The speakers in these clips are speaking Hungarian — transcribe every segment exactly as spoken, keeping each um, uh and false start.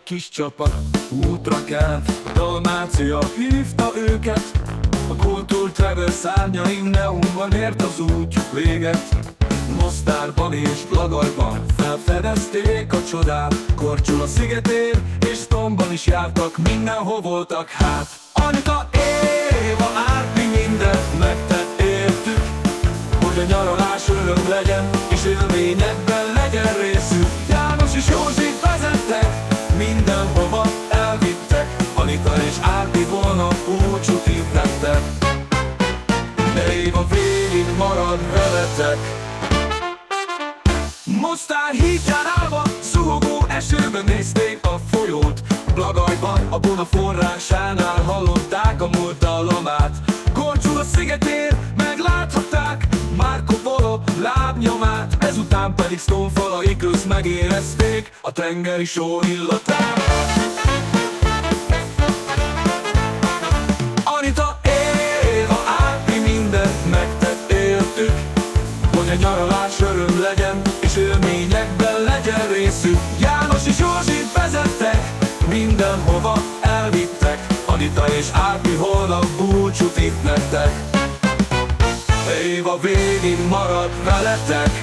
kis csapat útra kelt. Dalmácia hívta őket, a Kultúr Travel szárnyain neonban ért az útjuk véget. Mostárban és Blagarban felfedezték a csodát, Korčula szigetén és Tomban is jártak, mindenhol voltak hát. Anita, Éva, Árpi mindent megtett értük, hogy a nyaralás öröm legyen, és élményekben legyen részük. János és Józsi vezettek, mindenhova elvittek, Anita és Árpi holnap búcsút intettek. De Éva végig marad veletek. Mostár hídján állva, zuhogó esőben nézték a folyót. Blagajban, a Buna forrásánál hallották a múlt dallamát. Korčula szigetén megláthatták Marco Polo lábnyomát, ezután pedig Stonefalai közt megérezték a tengeri só illatát. Anita, Éva, Árpi mindent megtett értük, hogy a nyaralás öröm legyen, és élményekben legyen részük. János és Józsi vezettek, mindenhova elvittek, Anita és Árpi holnap búcsút itt nektek. Éva végig marad veletek.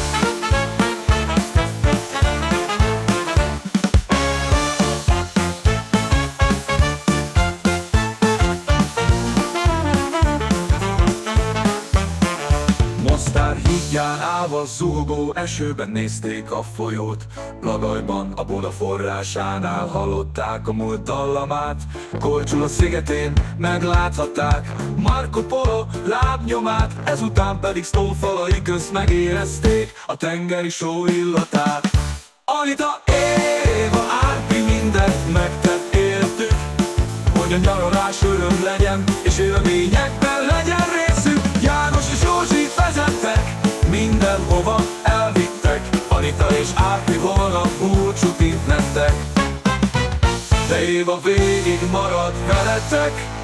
Mostár hídján állva, zuhogó esőben nézték a folyót. Blagajban, a Buna forrásánál hallották a múlt dallamát. Korčula szigetén megláthatták Marco Polo lábnyomát, ezután pedig Stonefalai közt megérezték a tengeri só illatát. Anita, Éva, Árpi mindent megtett értük, hogy a nyaralás öröm legyen, és élményekben legyen részük. János és Józsi vezettek, mindenhova elvittek, Anita és Árpi holnap búcsút itt nektek. De Éva végig marad veletek.